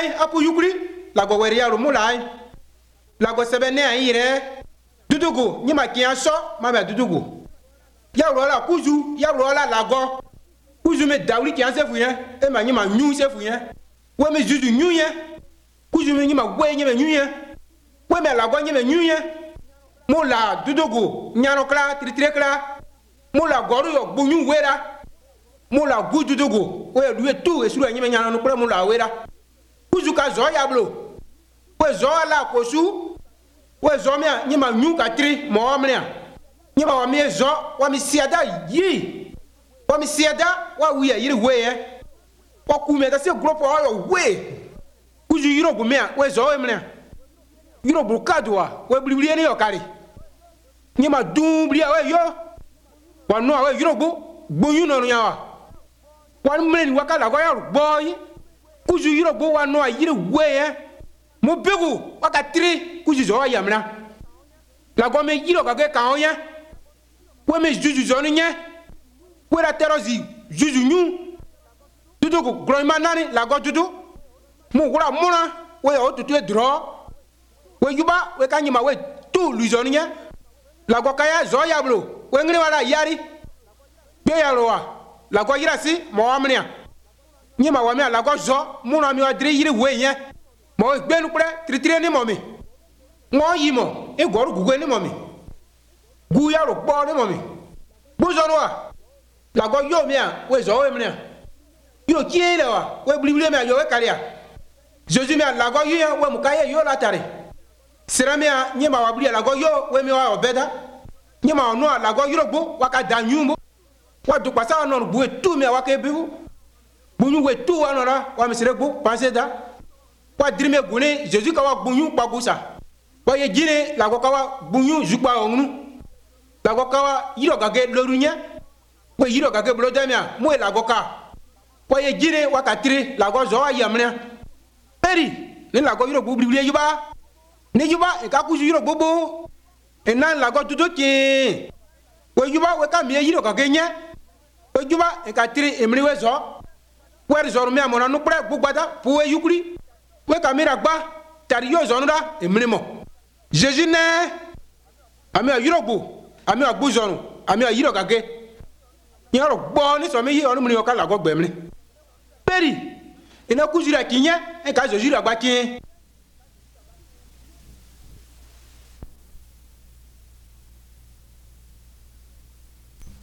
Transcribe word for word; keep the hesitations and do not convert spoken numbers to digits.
ai apu yukuri la go weri ya ro mulai la go sebene ai re dudugo nyima kian so ma be dudugo ya ro la kuzu ya ro la lago kuzu me dawli kian se fu yen e ma nyima nyu se fu yen we me juju nyu yen kuzu me nyima we nyima nyu yen we me lago nyima nyu yen mo la dudugo nyaro kla tritre kla mo la goru yo gbunyu wera mo la gu dudugo we duwe tu e suru nyima nyaro no kla mo la wera kuzu ka zo ya blo we zo la kosu we zo me nyima nyu ka tri mo amria nyima wa me zo wa mi siada yi wa mi siada wa wi ya yiri we e wa ku me ka se group o yo we kuzu yiro gu me we zo we mria yiro bu kadwa we bli bli ni yo kari nyima dun bli we yo wa no we yiro gu gbunyu no nya wa wa mre ni wa kala go ya boy kuzu yiro gu wa no yiri we e mo begu wa ka tri kuzu zo ya mria la go me yiro ka ke kan o yen we me juju zo ni yen we la terozi juju nyu dudu ko groima nani la go dudu mo gura muna we o tutu e dro we yuba we ka nyima we tu lu zo ni yen la go kaya zo ya blo we ngri wala yari be ya roa la go yira si mo amnia nyima wa me la go zo muna mi wa dri yiri we yen mo gbenu pre tritire ni mo mi mo yi mo e goru gugu ni mo mi gu ya ro po ni mo mi bu zo ro a la go yo mi a we zo we mi a yo kie le wa we bli bli mi a yo we kari a Jésus mi a la go yo we mu ka ye yo la tare sira mi a nyima wa bli la go yo we mi wa obeda nyima onu a la go yo gbo wa ka da nyumbo wa du pasa no bu e tu mi a wa ke bihu bu nyu we tu wa no ra wa mi sire gbo panse da wa dirime gune Jésus ka wa bunyu pa gusa wa ye jine la go ka wa bunyu jukpa onu la go ka wa yiro gage lorunya we yiro gage blodamia mo la go ka wa ye jine wa ka tri la go zo ayamna peri ni la go yiro bubli yuba ni yuba e ka ku yiro bobo e nan la go tuto ki we yuba we ka mi yiro gage nya we yuba e ka tri emri we zo we zo mi amona no pre gbugbada pu we yukuri we kamera gba tari yo zonura emrimo Jésus ne ami ayirobu ami agbuzorun ami ayiro gage yaro gbo ni so mi yi onu mi o kala go gbemri peri ina kuzira kinye e ka Jésus agba kin